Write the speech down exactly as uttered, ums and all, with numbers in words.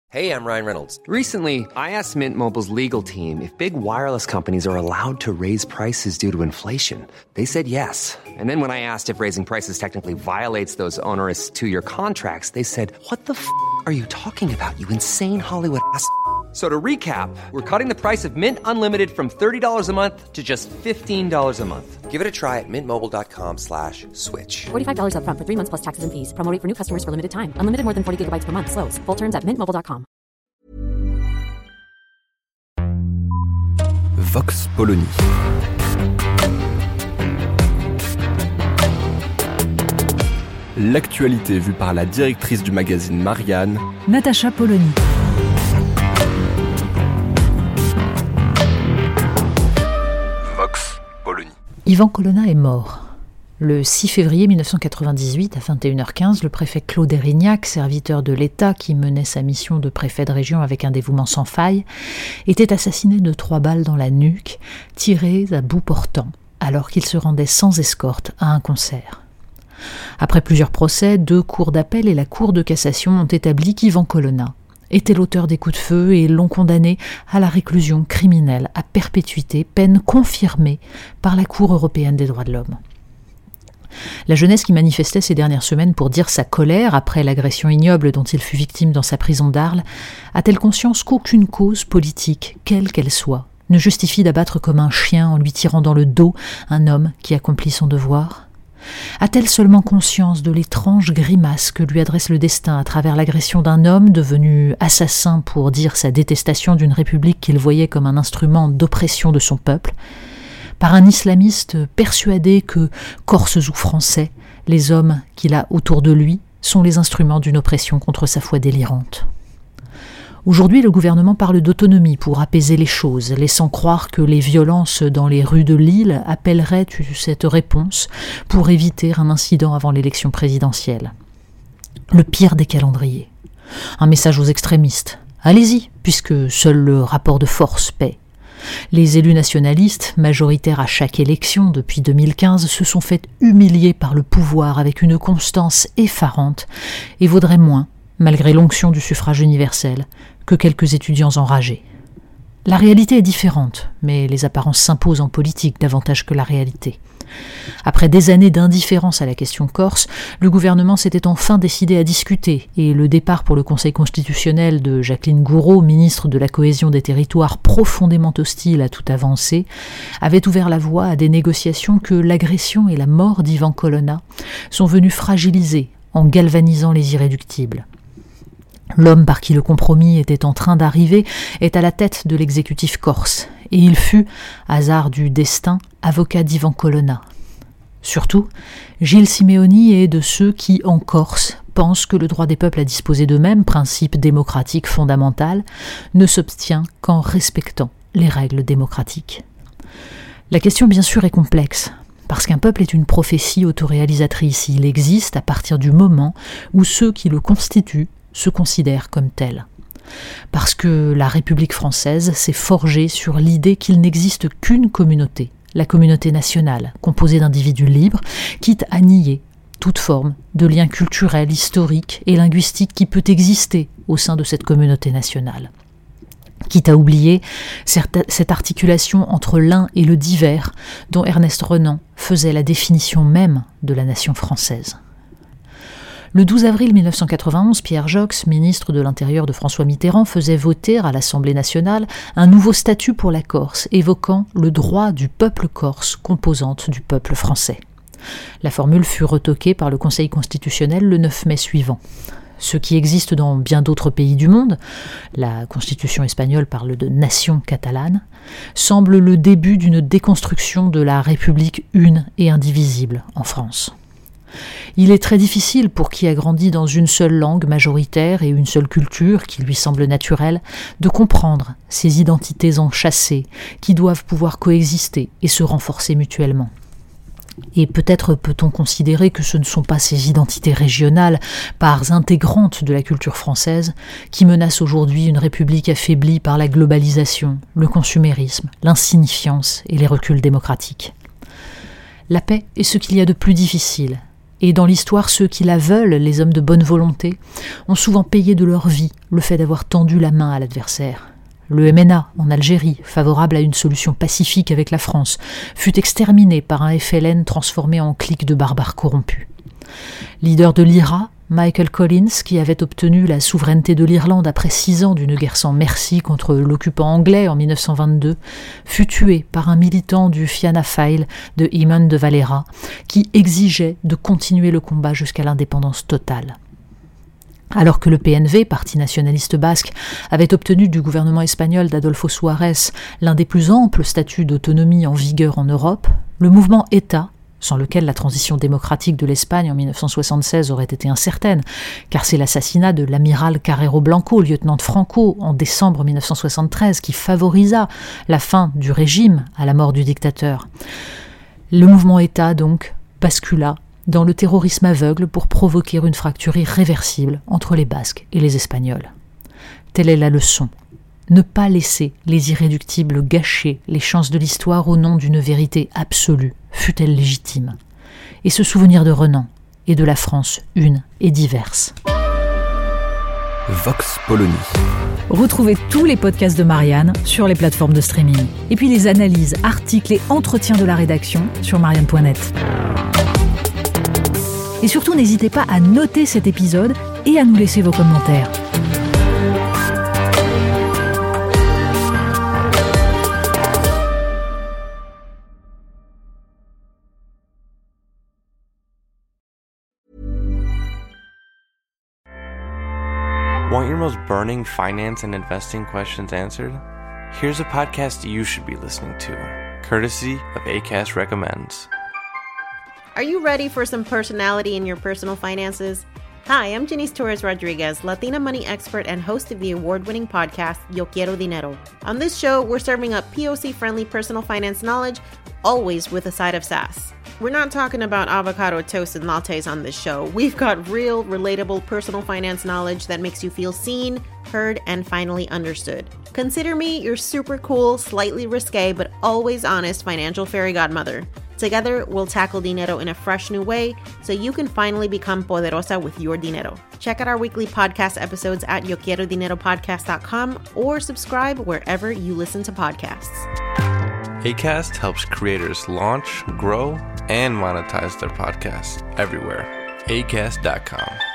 Hey, I'm Ryan Reynolds. Recently, I asked Mint Mobile's legal team if big wireless companies are allowed to raise prices due to inflation. They said yes. And then when I asked if raising prices technically violates those onerous two-year contracts, they said, what the f*** are you talking about, you insane Hollywood ass f- So to recap, we're cutting the price of Mint Unlimited from thirty dollars a month to just fifteen dollars a month. Give it a try at mintmobile.com slash switch. forty-five dollars up front for three months plus taxes and fees. Promo rate for new customers for limited time. Unlimited more than forty gigabytes per month. Slows full terms at mint mobile dot com. Vox Polony. L'actualité vue par la directrice du magazine Marianne, Natacha Polony. Vox Polony. Yvan Colonna est mort. Le six février mille neuf cent quatre-vingt-dix-huit, à vingt et une heures quinze, le préfet Claude Érignac, serviteur de l'État qui menait sa mission de préfet de région avec un dévouement sans faille, était assassiné de trois balles dans la nuque, tirées à bout portant, alors qu'il se rendait sans escorte à un concert. Après plusieurs procès, deux cours d'appel et la Cour de cassation ont établi qu'Yvan Colonna était l'auteur des coups de feu et l'ont condamné à la réclusion criminelle à perpétuité, peine confirmée par la Cour européenne des droits de l'homme. La jeunesse qui manifestait ces dernières semaines pour dire sa colère après l'agression ignoble dont il fut victime dans sa prison d'Arles a-t-elle conscience qu'aucune cause politique, quelle qu'elle soit, ne justifie d'abattre comme un chien en lui tirant dans le dos un homme qui accomplit son devoir ? A-t-elle seulement conscience de l'étrange grimace que lui adresse le destin à travers l'agression d'un homme devenu assassin pour dire sa détestation d'une république qu'il voyait comme un instrument d'oppression de son peuple, par un islamiste persuadé que, Corses ou Français, les hommes qu'il a autour de lui sont les instruments d'une oppression contre sa foi délirante. Aujourd'hui, le gouvernement parle d'autonomie pour apaiser les choses, laissant croire que les violences dans les rues de Lille appelleraient cette réponse pour éviter un incident avant l'élection présidentielle. Le pire des calendriers. Un message aux extrémistes. Allez-y, puisque seul le rapport de force paie. Les élus nationalistes, majoritaires à chaque élection depuis deux mille quinze, se sont fait humilier par le pouvoir avec une constance effarante et vaudraient moins, malgré l'onction du suffrage universel, que quelques étudiants enragés. La réalité est différente, mais les apparences s'imposent en politique davantage que la réalité. Après des années d'indifférence à la question corse, le gouvernement s'était enfin décidé à discuter et le départ pour le Conseil constitutionnel de Jacqueline Gouraud, ministre de la Cohésion des Territoires profondément hostile à toute avancée, avait ouvert la voie à des négociations que l'agression et la mort d'Yvan Colonna sont venues fragiliser en galvanisant les irréductibles. L'homme par qui le compromis était en train d'arriver est à la tête de l'exécutif corse, et il fut, hasard du destin, avocat d'Yvan Colonna. Surtout, Gilles Simeoni est de ceux qui, en Corse, pensent que le droit des peuples à disposer d'eux-mêmes, principe démocratique fondamental, ne s'obtient qu'en respectant les règles démocratiques. La question, bien sûr, est complexe, parce qu'un peuple est une prophétie autoréalisatrice. Il existe à partir du moment où ceux qui le constituent se considèrent comme tels. Parce que la République française s'est forgée sur l'idée qu'il n'existe qu'une communauté, la communauté nationale, composée d'individus libres, quitte à nier toute forme de lien culturel, historique et linguistique qui peut exister au sein de cette communauté nationale. Quitte à oublier cette articulation entre l'un et le divers dont Ernest Renan faisait la définition même de la nation française. Le douze avril mille neuf cent quatre-vingt-onze, Pierre Joxe, ministre de l'Intérieur de François Mitterrand, faisait voter à l'Assemblée nationale un nouveau statut pour la Corse, évoquant le droit du peuple corse, composante du peuple français. La formule fut retoquée par le Conseil constitutionnel le neuf mai suivant. Ce qui existe dans bien d'autres pays du monde, la Constitution espagnole parle de nation catalane, semble le début d'une déconstruction de la République une et indivisible en France. Il est très difficile pour qui a grandi dans une seule langue majoritaire et une seule culture qui lui semble naturelle de comprendre ces identités enchâssées qui doivent pouvoir coexister et se renforcer mutuellement. Et peut-être peut-on considérer que ce ne sont pas ces identités régionales, parts intégrantes de la culture française, qui menacent aujourd'hui une république affaiblie par la globalisation, le consumérisme, l'insignifiance et les reculs démocratiques. La paix est ce qu'il y a de plus difficile, Et dans l'histoire, ceux qui la veulent, les hommes de bonne volonté, ont souvent payé de leur vie le fait d'avoir tendu la main à l'adversaire. Le M N A, en Algérie, favorable à une solution pacifique avec la France, fut exterminé par un F L N transformé en clique de barbares corrompus. Leader de l'I R A, Michael Collins, qui avait obtenu la souveraineté de l'Irlande après six ans d'une guerre sans merci contre l'occupant anglais en mille neuf cent vingt-deux, fut tué par un militant du Fianna Fáil de Eamon de Valera, qui exigeait de continuer le combat jusqu'à l'indépendance totale. Alors que le P N V, parti nationaliste basque, avait obtenu du gouvernement espagnol d'Adolfo Suárez l'un des plus amples statuts d'autonomie en vigueur en Europe, le mouvement ETA, sans lequel la transition démocratique de l'Espagne en mille neuf cent soixante-seize aurait été incertaine, car c'est l'assassinat de l'amiral Carrero Blanco, lieutenant de Franco, en décembre mille neuf cent soixante-treize, qui favorisa la fin du régime à la mort du dictateur. Le mouvement ETA, donc, bascula dans le terrorisme aveugle pour provoquer une fracture irréversible entre les Basques et les Espagnols. Telle est la leçon. Ne pas laisser les irréductibles gâcher les chances de l'histoire au nom d'une vérité absolue, fût-elle légitime. Et se souvenir de Renan et de la France une et diverse. Vox Polony. Retrouvez tous les podcasts de Marianne sur les plateformes de streaming. Et puis les analyses, articles et entretiens de la rédaction sur marianne point net. Et surtout, n'hésitez pas à noter cet épisode et à nous laisser vos commentaires. Want your most burning finance and investing questions answered? Here's a podcast you should be listening to, courtesy of Acast Recommends. Are you ready for some personality in your personal finances? Hi, I'm Janice Torres Rodriguez, Latina money expert and host of the award-winning podcast, Yo Quiero Dinero. On this show, we're serving up P O C-friendly personal finance knowledge, always with a side of sass. We're not talking about avocado toast and lattes on this show. We've got real, relatable personal finance knowledge that makes you feel seen, heard, and finally understood. Consider me your super cool, slightly risque, but always honest financial fairy godmother. Together, we'll tackle dinero in a fresh new way so you can finally become poderosa with your dinero. Check out our weekly podcast episodes at yo quiero dinero podcast dot com or subscribe wherever you listen to podcasts. Acast helps creators launch, grow, and monetize their podcasts everywhere. acast dot com.